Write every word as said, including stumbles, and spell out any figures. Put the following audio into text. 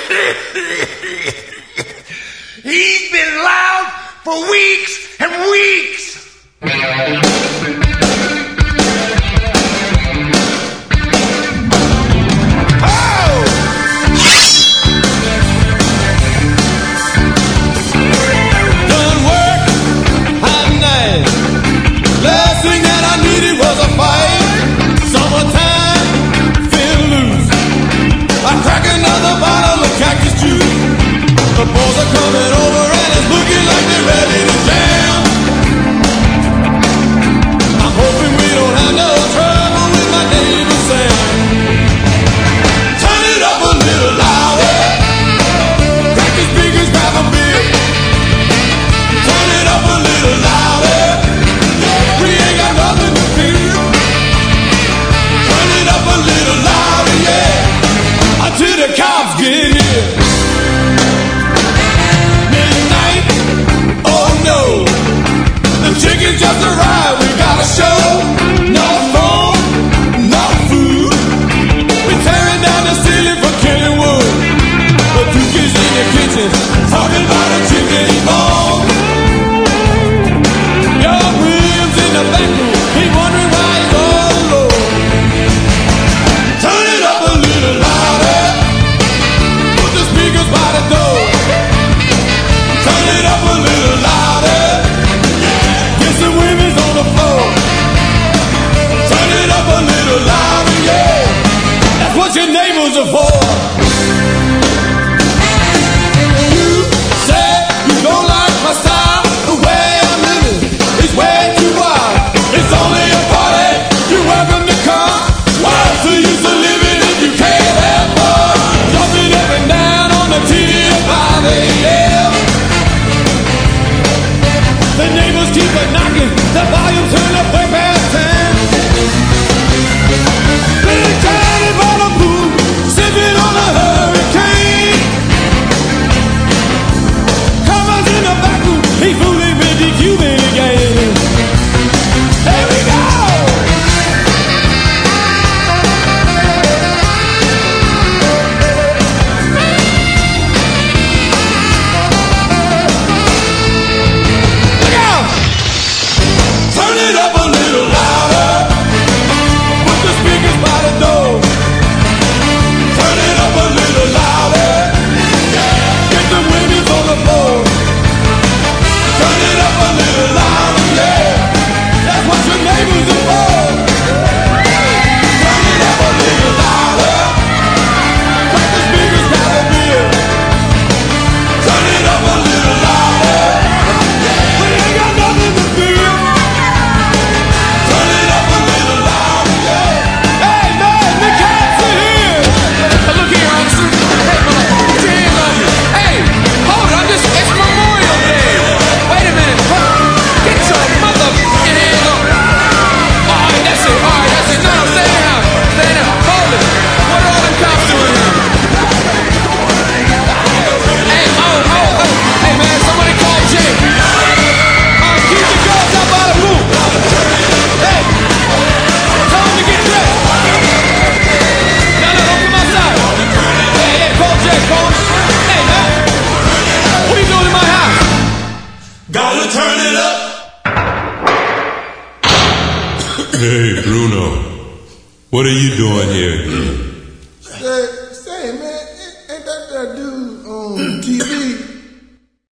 He's been loud for weeks and weeks. The boys are coming over and it's looking like they're ready to jam. I'm hoping we don't have no trouble with my neighbor Sam. Turn it up a little louder. Crack the speakers, grab a beer. Turn it up a little louder. We ain't got nothing to fear. Turn it up a little louder, yeah, until the cops get here. Chicken just arrived, we got a show. No phone, no food. We're tearing down the ceiling for killing wood. The Duke is in the kitchen, talking about a chicken bone. Young Williams in the back room, he wondering why he's all alone. Turn it up a little louder. Put the speakers by the door. Turn it up a little louder. The women's on the floor. Turn it up a little louder, yeah. That's what your neighbors are for. You said you don't like my style. The way I'm living is way too wild. It's only a party, you're welcome to come. What's the use of living if you can't have fun? Jumping up and down on the T V at five a.m. The neighbors keep a knocking, the volume turn up way past ten. Big Johnny bought a pool, sipping on a hurricane. Comer's in the back room, he fooling with the Cuban again. Here we go! Hey, Bruno, what are you doing here? Say, say, man, ain't that that dude on T